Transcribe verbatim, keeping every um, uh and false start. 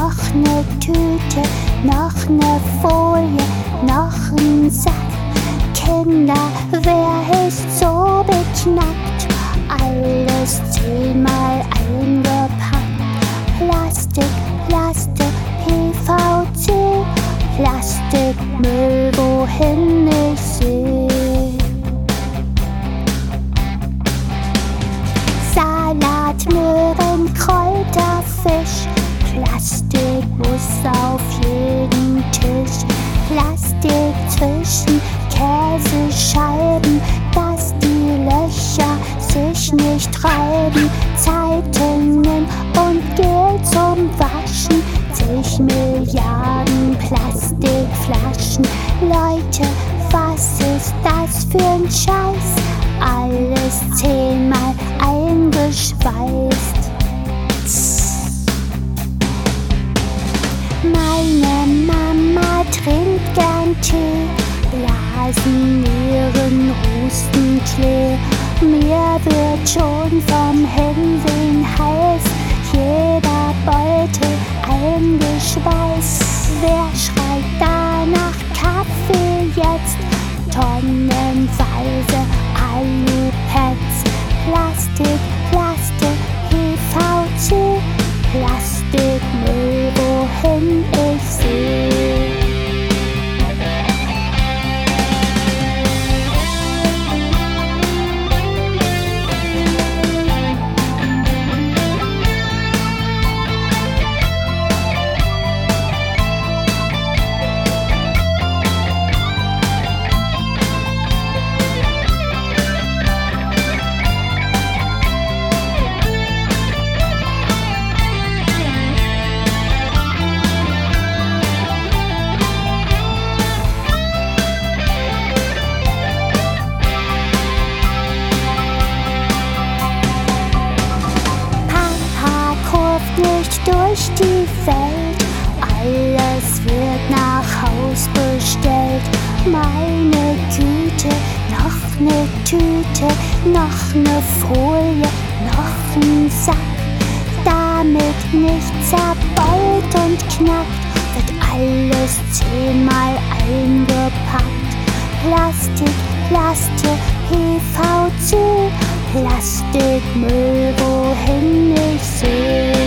noch ne Tüte, noch ne Folie, noch n Sack. Kinder, wer ist so beknackt? Alles zehnmal eingepackt. Plastik, Plastik, P V C, Plastikmüll, wohin ich seh. Salat, Möhren, Kräuter, Fisch, Plastik muss auf jeden Tisch. Plastik zwischen Käsescheiben, dass die Löcher sich nicht reiben. Zeitungen und Gel zum Waschen, zig Milliarden Plastikflaschen. Leute, was ist das für ein Scheiß? Alles zehnmal eingeschweißt. Meine Mama trinkt gern Tee, Blasen, Nieren, Husten, Klee. Mir wird schon vom Hinsehen heiß, jeder Beutel eingeschweißt. Wer schreit da nach Kaffee jetzt? Tonnenweise Alupads. Plastik, Plastik, P V C, Plastikmüll, wohin ich seh. Durch die Welt, alles wird nach Haus bestellt. Meine Güte, noch ne Tüte, noch ne Folie, noch n Sack. Damit nicht zerbeult und knackt, wird alles zehnmal eingepackt. Plastik, Plastik, P V C, Plastikmüll, wohin ich seh.